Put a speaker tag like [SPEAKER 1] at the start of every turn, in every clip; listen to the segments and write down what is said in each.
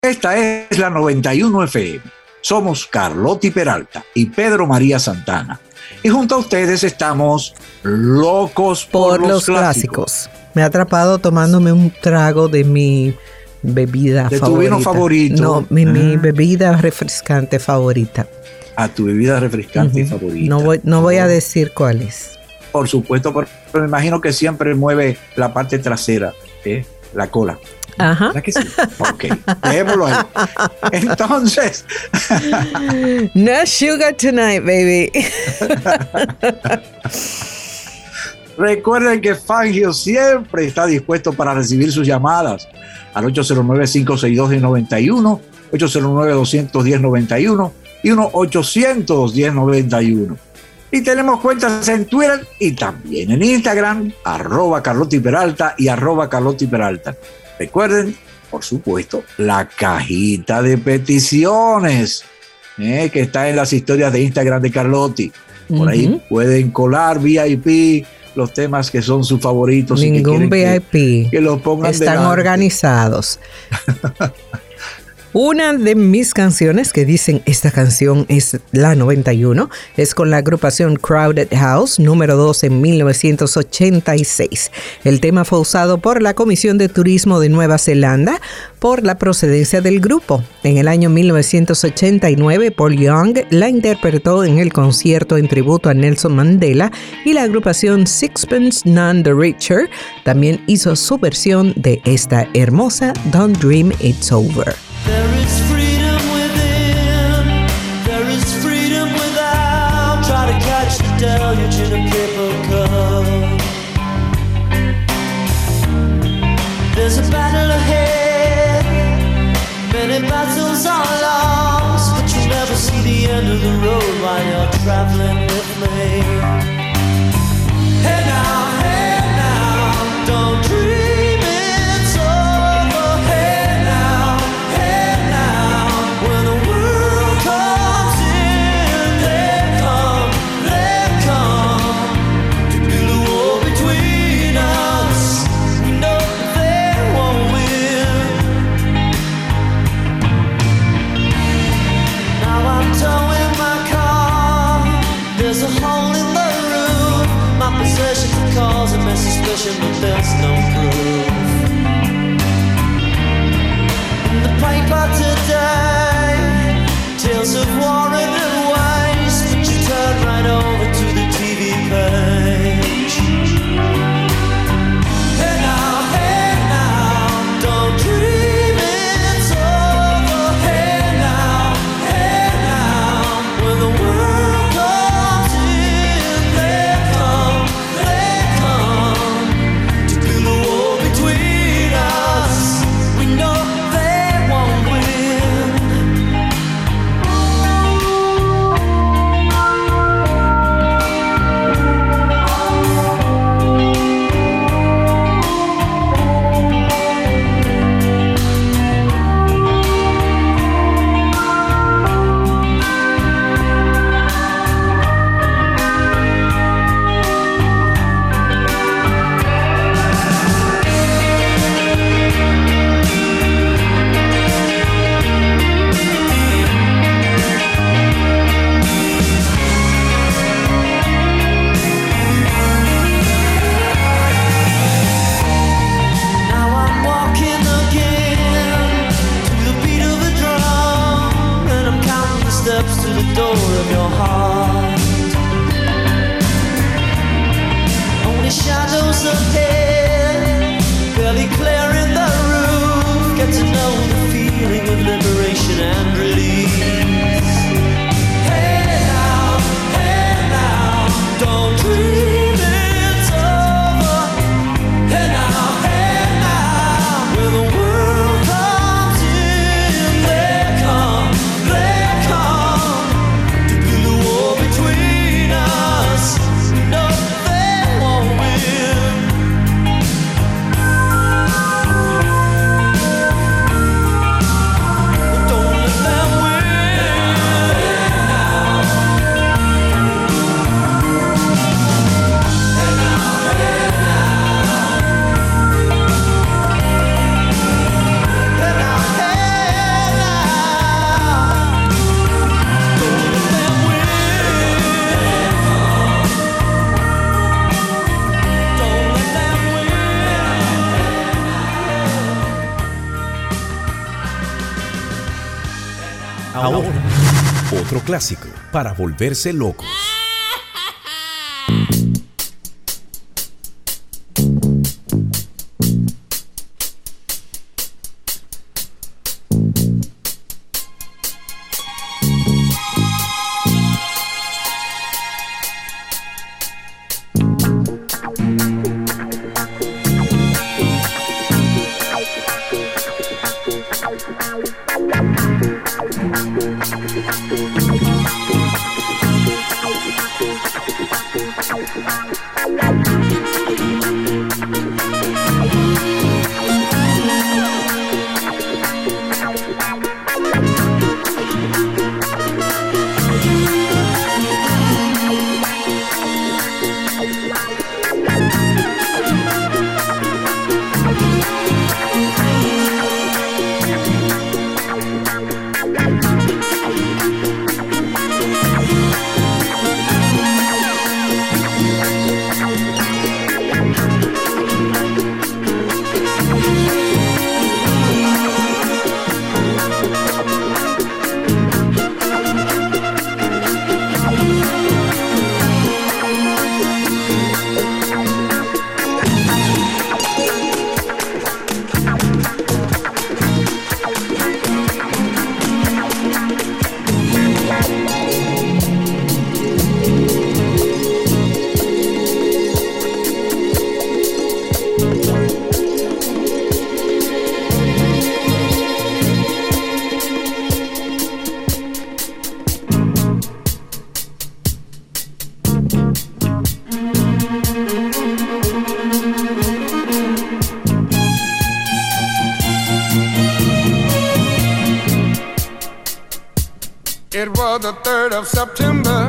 [SPEAKER 1] Esta es la 91 FM. Somos Carlotti Peralta y Pedro María Santana. Y junto a ustedes estamos locos por los clásicos.
[SPEAKER 2] Me ha atrapado tomándome un trago de mi bebida favorita.
[SPEAKER 1] ¿De tu vino favorito?
[SPEAKER 2] No, mi bebida refrescante favorita.
[SPEAKER 1] A tu bebida refrescante favorita.
[SPEAKER 2] No voy a decir cuál es.
[SPEAKER 1] Por supuesto, pero me imagino que siempre mueve la parte trasera, la cola.
[SPEAKER 2] Ajá.
[SPEAKER 1] ¿Verdad que sí? Ok, dejémoslo ahí. Entonces.
[SPEAKER 2] No sugar tonight, baby.
[SPEAKER 1] Recuerden que Fangio siempre está dispuesto para recibir sus llamadas al 809-562-1091, 809-210-91 y 1-800-1091. Y tenemos cuentas en Twitter y también en Instagram, @CarlottiPeralta y @CarlottiPeralta. Recuerden, por supuesto, la cajita de peticiones que está en las historias de Instagram de Carlotti. Por ahí pueden colar VIP los temas que son sus favoritos.
[SPEAKER 2] Ningún
[SPEAKER 1] y que
[SPEAKER 2] VIP.
[SPEAKER 1] Que los pongan
[SPEAKER 2] Están
[SPEAKER 1] delante.
[SPEAKER 2] organizados. Una de mis canciones que dicen esta canción es la 91 es con la agrupación Crowded House, número 2 en 1986. El tema fue usado por la Comisión de Turismo de Nueva Zelanda por la procedencia del grupo. En el año 1989, Paul Young la interpretó en el concierto en tributo a Nelson Mandela y la agrupación Sixpence None the Richer también hizo su versión de esta hermosa Don't Dream It's Over.
[SPEAKER 3] There is freedom within, there is freedom without. Try to catch the deluge in a paper cup. There's a battle ahead, many battles are lost, but you'll never see the end of the road while you're traveling with me. Hey now, don't dream. Cause a mess suspicion, but there's no proof. In the paper today, tales of war and waste, but you turn right over to the TV page. Hey now, don't dream it's over. Hey now, when the world comes in, they come. Between
[SPEAKER 4] Ahora, otro clásico para volverse locos.
[SPEAKER 5] It was the 3rd of September.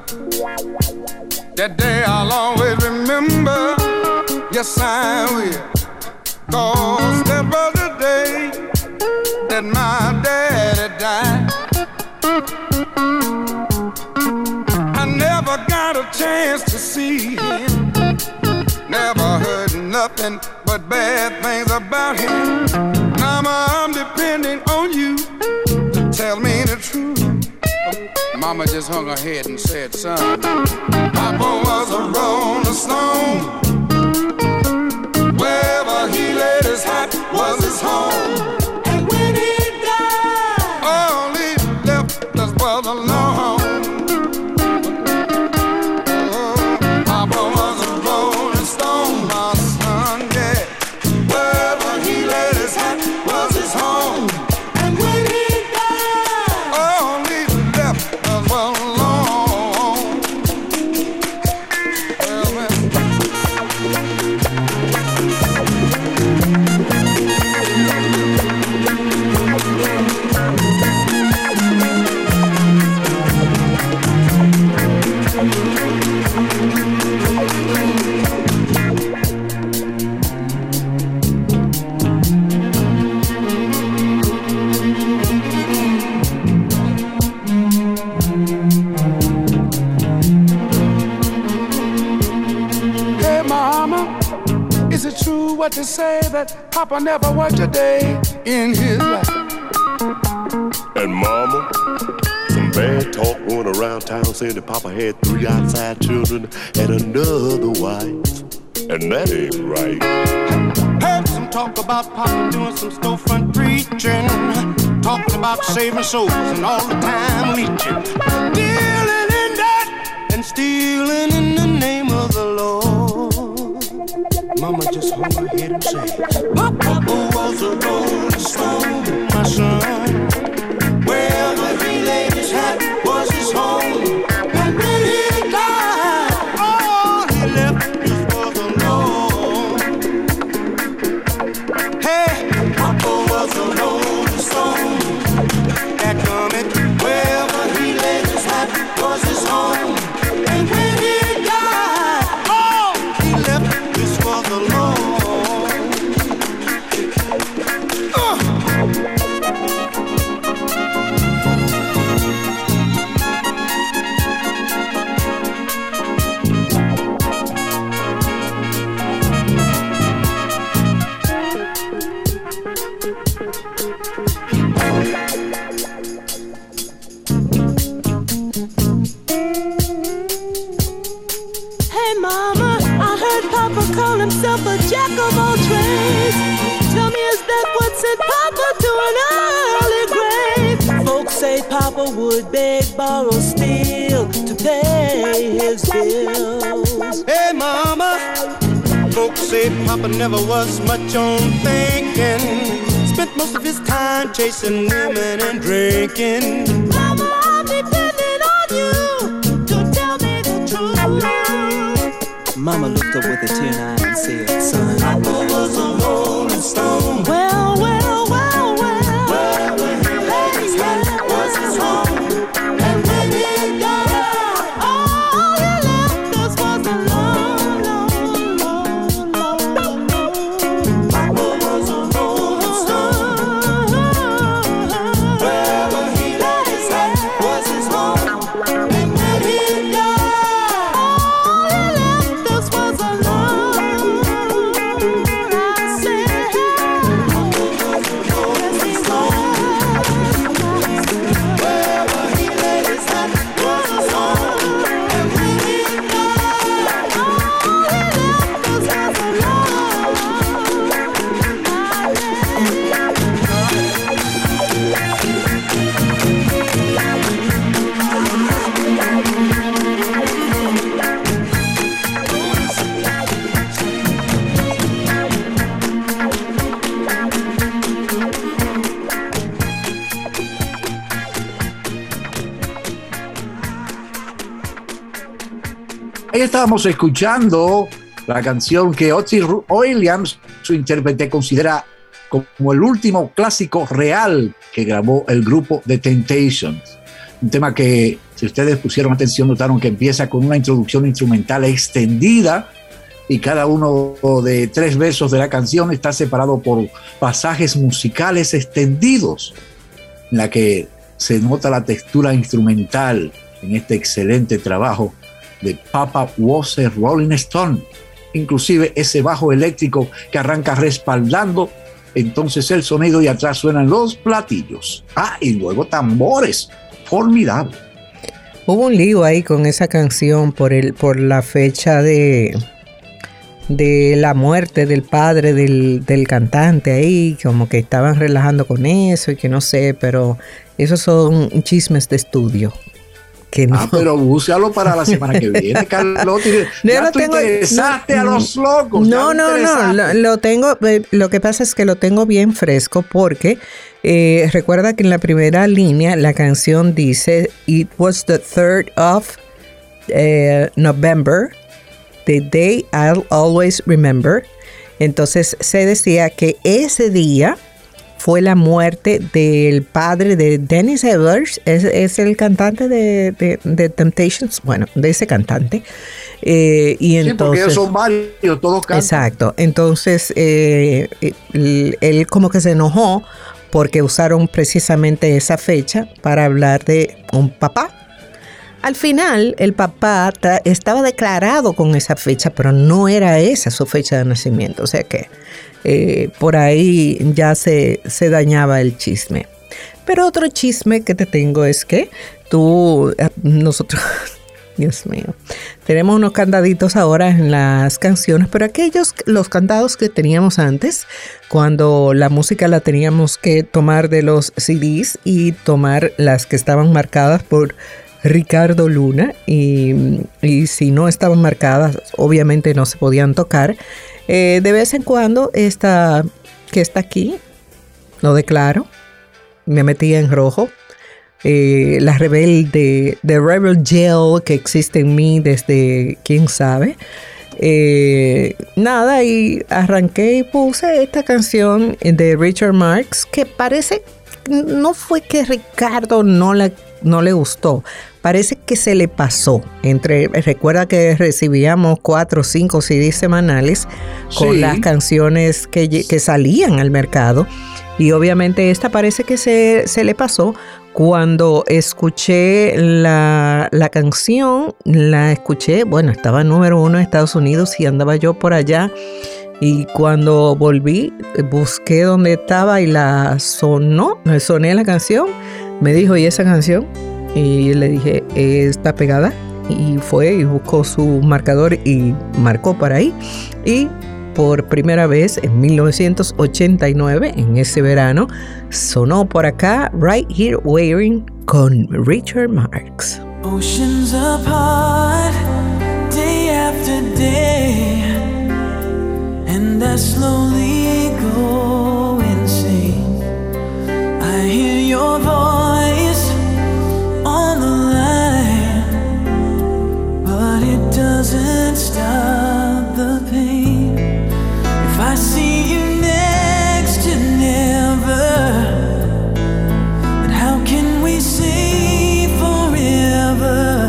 [SPEAKER 5] That day I'll always remember. Yes, I will. 'Cause that was the day that my daddy died. I never got a chance to see him. Never heard nothing but bad things about him. Now I'm depending on you to tell me the truth. Mama just hung her head and said, son, Papa was a rolling stone. Wherever he laid his hat was his home. And when he died, all he left us was alone. Oh, Papa was a rolling stone, my son, yeah. Wherever he laid his hat was his home. And when he died, all he left us was alone. Well, man. Hey, Mama, is it true what they say that Papa never worked a day in his life?
[SPEAKER 6] And Mama, some bad talk going around town saying that Papa had 3 outside children and another wife. And that ain't right.
[SPEAKER 5] Heard some talk about Papa doing some storefront preaching, talking about saving souls and all the time leeching, dealing in that and stealing in the name of the Lord. Mama just hung her head and said, Papa was a rolling stone, my son. Wherever he laid his hat was his home. And when he died, all he left us was alone. Hey, Papa was a rolling stone. That coming, wherever he laid his hat was his home. And when he died, all he left us was alone.
[SPEAKER 3] would beg, borrow, steal to pay his bills.
[SPEAKER 5] Hey, mama, folks say Papa never was much on thinking. Spent most of his time chasing women and drinking.
[SPEAKER 3] Mama, I'm depending on you to tell me the truth.
[SPEAKER 7] Mama looked up with a tear in her eye and said, son,
[SPEAKER 3] Papa was a rolling stone. Well, well, well, well. Well, when he left his head was his home. And when he died, all he left us was alone, alone, alone, alone. Papa was a rolling stone. Well, when he left his head was his home. And when he died, all he left us was alone. I said, yes, he's home. Well, when he laid his head was his home. And when he died, all he left us was alone.
[SPEAKER 1] Ahí estábamos escuchando la canción que Otis Williams, su intérprete, considera como el último clásico real que grabó el grupo The Temptations. Un tema que, si ustedes pusieron atención, notaron que empieza con una introducción instrumental extendida y cada uno de 3 versos de la canción está separado por pasajes musicales extendidos, en la que se nota la textura instrumental en este excelente trabajo de Papa Was a Rolling Stone. Inclusive ese bajo eléctrico que arranca respaldando entonces el sonido y atrás suenan los platillos. Y luego tambores. Formidable.
[SPEAKER 2] Hubo un lío ahí con esa canción por la fecha de la muerte del padre del cantante ahí, como que estaban relajando con eso y que no sé, pero esos son chismes de estudio. Que no.
[SPEAKER 1] Pero búscalo para la semana que viene, Carlota. Ya tú interesaste a los locos.
[SPEAKER 2] No, lo tengo. Lo que pasa es que lo tengo bien fresco porque recuerda que en la primera línea la canción dice "It was the 3rd of November, the day I'll always remember". Entonces se decía que ese día fue la muerte del padre de Dennis Edwards, es el cantante de Temptations, bueno, de ese cantante. Y entonces,
[SPEAKER 1] porque ellos son varios, todos cantan.
[SPEAKER 2] Exacto, entonces él como que se enojó porque usaron precisamente esa fecha para hablar de un papá. Al final, el papá estaba declarado con esa fecha, pero no era esa su fecha de nacimiento, o sea que por ahí ya se dañaba el chisme. Pero otro chisme que te tengo es que nosotros, Dios mío, tenemos unos candaditos ahora en las canciones, pero los candados que teníamos antes, cuando la música la teníamos que tomar de los CDs y tomar las que estaban marcadas por Ricardo Luna, y si no estaban marcadas, obviamente no se podían tocar. De vez en cuando esta que está aquí, lo declaro, me metía en rojo. La rebelde, The Rebel Yell que existe en mí desde quién sabe. Nada, y arranqué y puse esta canción de Richard Marx que parece, no fue que Ricardo no le gustó, parece que se le pasó. Recuerda que recibíamos 4 o 5 CDs semanales con las canciones que salían al mercado, y obviamente esta parece que se le pasó. Cuando escuché la canción, la escuché, bueno, estaba número 1 en Estados Unidos y andaba yo por allá. Y cuando volví, busqué dónde estaba y soné la canción. Me dijo, ¿y esa canción? Y le dije, está pegada. Y fue y buscó su marcador y marcó para ahí. Y por primera vez en 1989, en ese verano. Sonó por acá Right Here Waiting con Richard Marx.
[SPEAKER 3] Oceans apart, day after day, and I slowly go insane. I hear your voice on the line, but it doesn't stop the pain. If I see you next to never, then how can we say forever?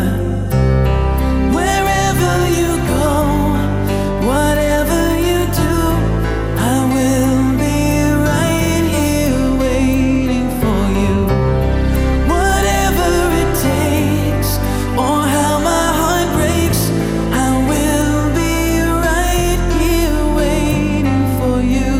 [SPEAKER 3] Wherever you go, whatever you do, I will be right here waiting for you. Whatever it takes, or how my heart breaks, I will be right here waiting for you.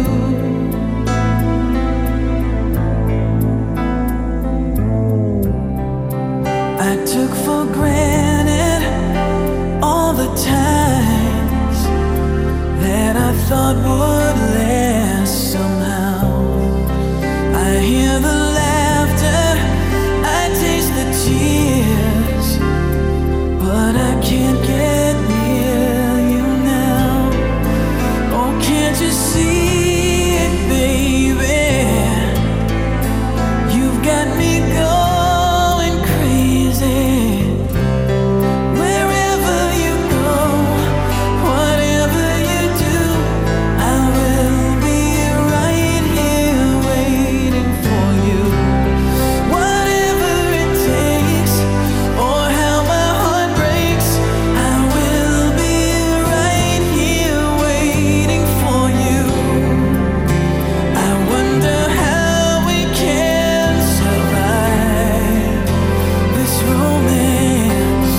[SPEAKER 3] I took for granted all the times that I thought would last somehow. I hear the laughter, I taste the tears, but I can't get near you now. Oh, can't you see it, baby? You've got me going crazy. Wherever you go, whatever you do, I will be right here waiting for you. Whatever it takes, or how my heart breaks, I will be right here waiting for you. I wonder how we can survive this romance,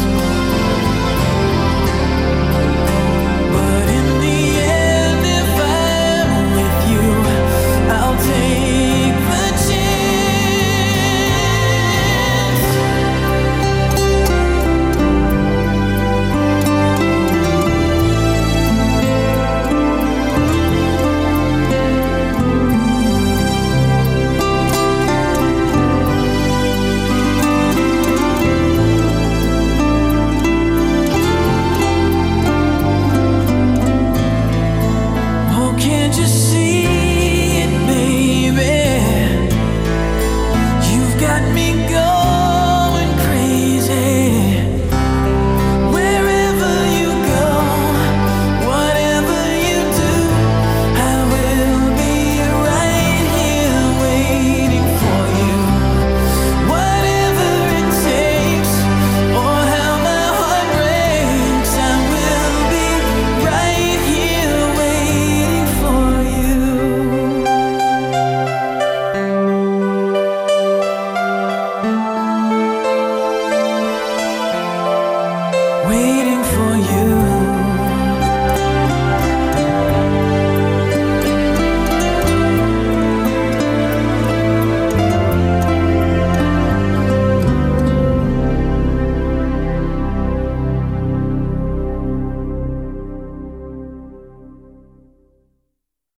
[SPEAKER 3] but in the end, if I'm with you, I'll take the chance. Oh, can't you see it, baby? You've got me going